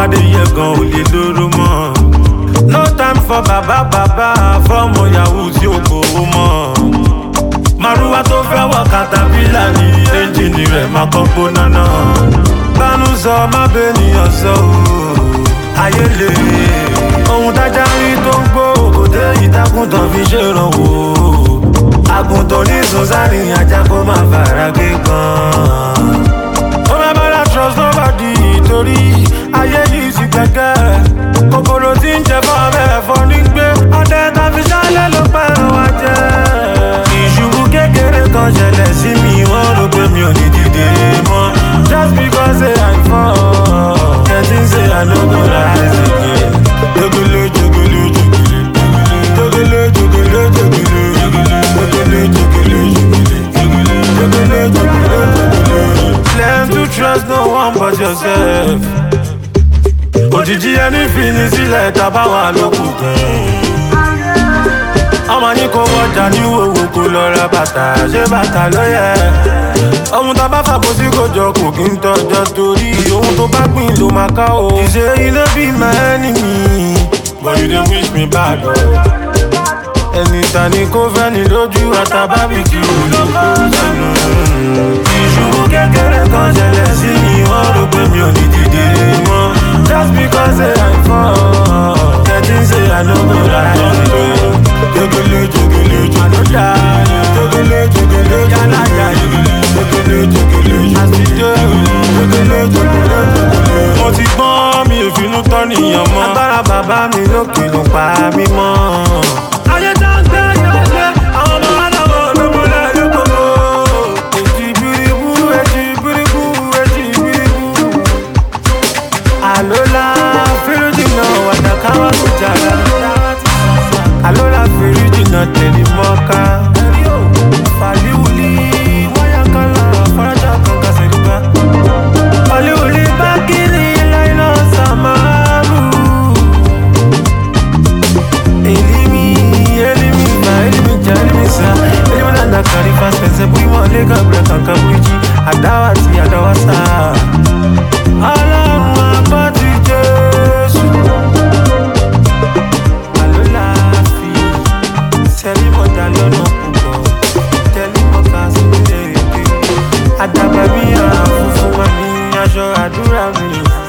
pàdé yẹ gan ò lè lóró mọ́. No time for bàbá fọ́ọ̀mù yahoo tí ó gbowó mọ́. Màrúwá tó fẹ́ wọ katapila ní ẹ́ńjìnì rẹ̀ máa kọ́ gbóná náà. Bánú sọ má bẹ́nìyàn sọ ooo, ayé lè. Ohun tájá rí tó ń gbó òkòtẹ́ ìtàkùntàn fi ṣèrànwọ́. Àgùntàn ní sọ́sárì ajá kó má fara gé gan. Ó má bára trust nobody torí ayé yìí sì gẹ́gẹ́. Kòkòrò tí ń jẹ fọ́ bẹ́ẹ̀ fọ́ ní gbé. Ọdẹ tá fi ṣálẹ̀ ló pẹ̀rọ wá jẹ́. Ìṣubú kékeré kan ṣẹlẹ̀ sí mi, wọ́n rò pé mi ò ní dìde mọ́. Just because say I fall, getting say I no go rise again. Jogolo, jogolo, jogolo, jogolo, jogolo, jogolo, jogolo, jogolo, jogolo, jogolo, jogolo. Learn to trust no one but yourself. Òjijì ẹni fi ní sílẹ̀ tábà wà lókùnkùn. Ọmọ ní kò wọjà ní owó kò lọ ra bàtà, ṣé bàtà ló yẹ? Ohun tá bá fàbọ̀ sí kò jọ kò kí ń tọ́jọ́ torí ohun tó bá gbìn ló máa ká o. Ìṣe ilé bí my enemy, but you dey wish me bad o. Ẹni ta ni kò fẹ́ ni lójú àtàbábìkì olóko sẹ́nu. Ìṣubú kékeré kan ṣẹlẹ̀ sí mi, wọ́n rò pé mi ò ní dìde mọ́. Just because say I fall, getting say I no go rise again. Jogolo, jogolo, jogolo, jogolo, jogolo, jalaya, jogolo, jogolo, asije, jogolo, jogolo, jogolo. Mo ti gbọ́n mi ò finú tọ́ nìyàn mọ́. Agbára bàbá mi lókè ló pa mí mọ́. Ayé tá ń gbé yóò gbé, àwọn ọmọ aláwọ̀ olómọlẹ̀ yóò gbogbo. Èjì biribu, èjì biribu, èjì biribu. Àlólà fírújìnà wàdàkáwà kò jàrá. Àlólà fírújìnà tẹ̀lé mọ́ká. Fàlíwùlì wáyàkálà farajà kankan sẹ̀dúgbà. Fàlíwùlì bá kiri láìlọ́ sàmárù. Elimi ba elimi ja elimi sa. Elimi na kari fast pense bui mo le ka bre kankan buji. Adawa ti adawa sa. Ọlọ́run àpótí Jésù. Àlólà fi sẹ́lí mọ̀dá lọ́nà púpọ̀. Tẹ́lí mọ̀ká sí ilé èké. Àdàbà bí ara funfun wà ní aṣọ àdúrà mi.